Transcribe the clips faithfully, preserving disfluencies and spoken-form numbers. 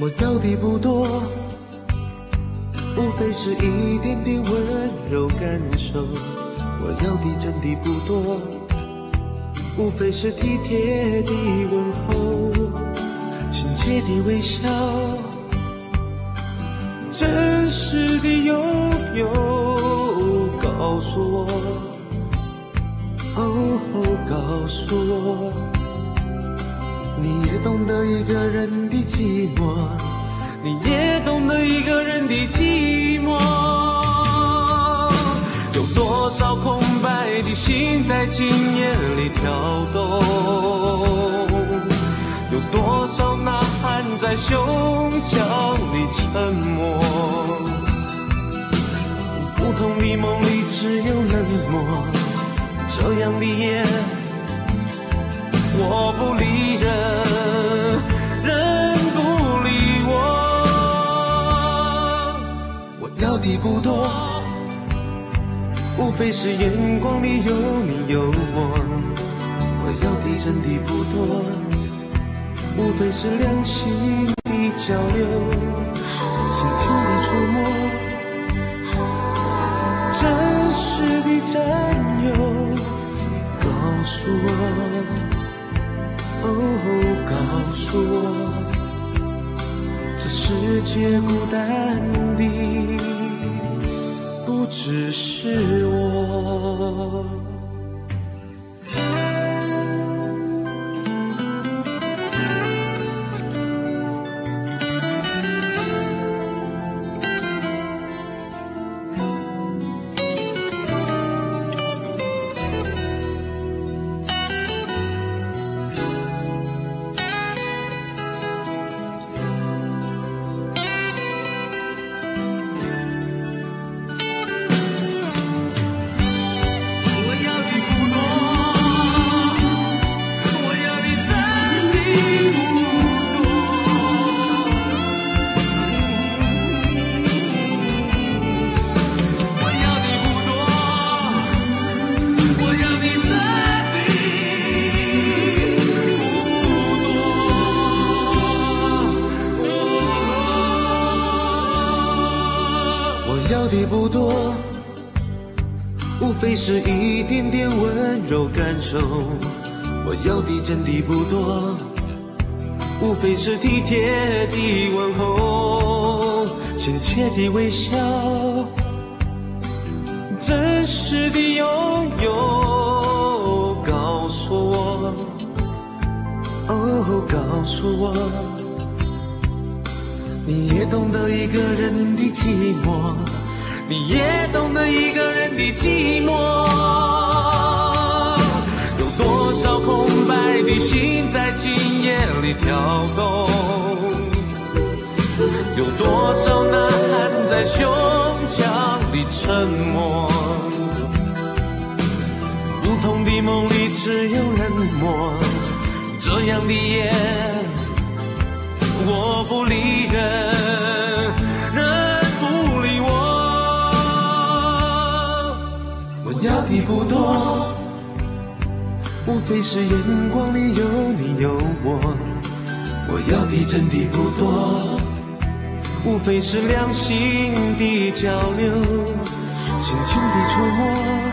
我要的不多，无非是一点点温柔感受。我要的真的不多，无非是体贴的问候，亲切的微笑，真实的拥有。告诉我，哦，告诉我，你也懂得一个人的寂寞，你也懂得一个人的寂寞。有多少空白的心在今夜里跳动，有多少呐喊在胸腔里沉默。不同的梦里只有冷漠，这样的夜我不理人，人不理我。我要的不多，无非是眼光里有你有我。我要的真的不多，无非是两心的交流，轻轻的触摸，真实的占有。告诉我，哦，告诉我，这世界孤单的不只是我。要的不多，无非是一点点温柔感受。我要的真的不多，无非是体贴的问候，亲切的微笑，真实的拥有。告诉我，哦，告诉我，你也懂得一个人的寂寞，你也懂得一个人的寂寞。有多少空白的心在今夜里跳动，有多少呐喊在胸腔里沉默。不同的梦里只有冷漠，这样的夜我不理人，人不理我。我要的不多，无非是眼光里有你有我。我要的真的不多，无非是两心的交流，轻轻的触摸，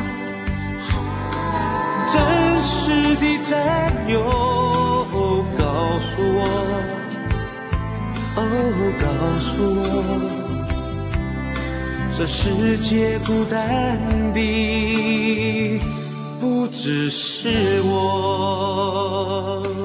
真实的占有。告诉我，哦，告诉我，这世界孤单的不只是我。